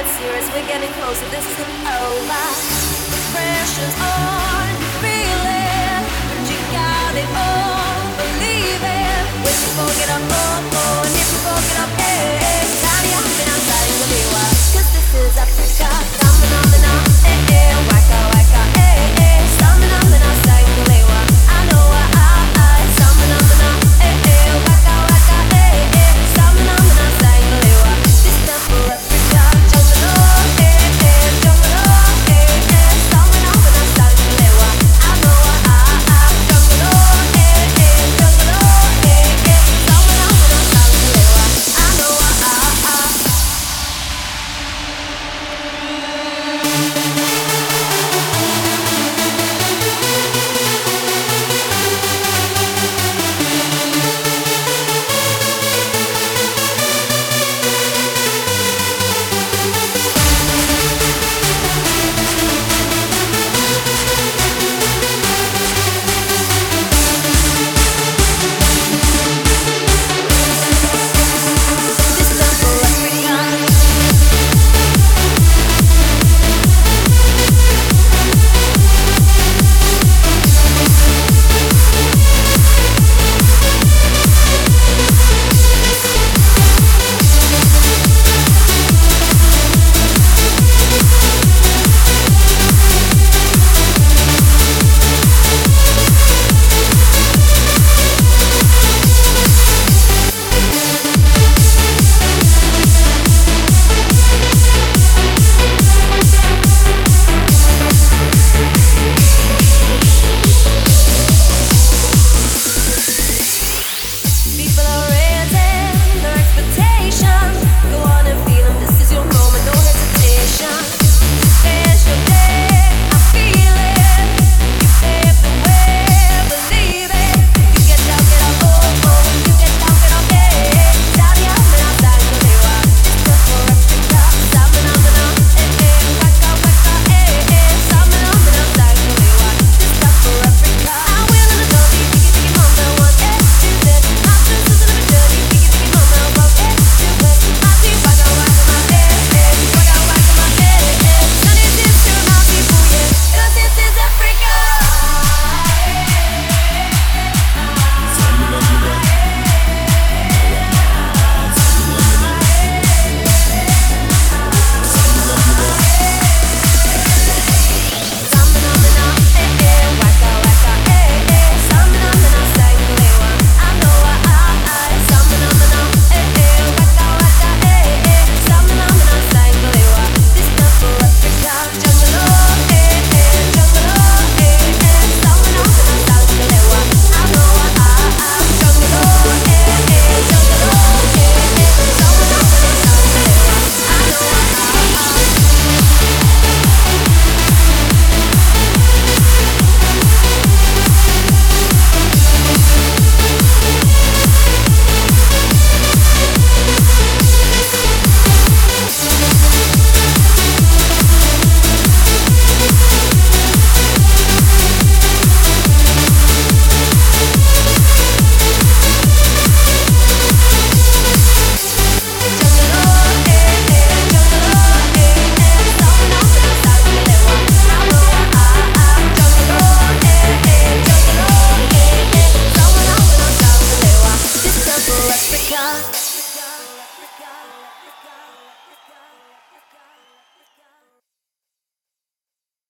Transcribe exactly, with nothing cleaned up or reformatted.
it's serious, we're getting closer, this isn't over. The pressure's on, feel it, but you got it all, believe it. When you forget up, oh, oh, and if you forget up, hey, hey, tiny hopping outside in Galiwa. Cause this is Africa, phenomena, eh, eh, waka, waka, eh, eh, phenomena outside in Galiwa. I know I, I, I, phenomena, eh, eh, waka, waka, eh, eh, phenomena outside in Galiwa. This time for Africa, jungle, oh, eh, eh, jungle, oh, eh, eh, phenomena outside in Galiwa. I know I, I, I, jungle, oh, eh, eh, jungle, oh, eh, eh, phenomena outside in Galiwa. I know I, I, I. This time for Africa. People are raising their expectations. Go on and feel 'em, this is your moment, no hesitation. There's your day, I feel it. You pave the way, believe it. You get down, get up, oh, oh. You get down, get up, eh. Daddy, I'm in outside Galiwa. This time for Africa. Phenomena, eh, eh, waka, waka, eh, eh. Phenomena outside Galiwa. This time for Africa. I will in the dirty, diggy, diggy, mama, one, eh, two, three. My sisters in the dirty, diggy, diggy, mama, one, eh, two, three. My team, waka, waka, my, eh, eh. Waka, waka, my, eh, eh. Sunny, this to my people, yeah. 'Cause this is Africa. Phenomena, eh, eh, waka, waka, eh, eh. Phenomena outside Galiwa. I know I, I, I. Phenomena, eh, eh, waka, waka, eh, eh. Phenomena outside Galiwa. This time for Africa, jungle, oh, eh, eh, jungle, oh, eh, eh. Phenomena outside Galiwa. I know I, I, I. Jungle, oh, eh, eh, jungle, oh, eh, eh. Phenomena outside Galiwa. I know I, I, I. Africa.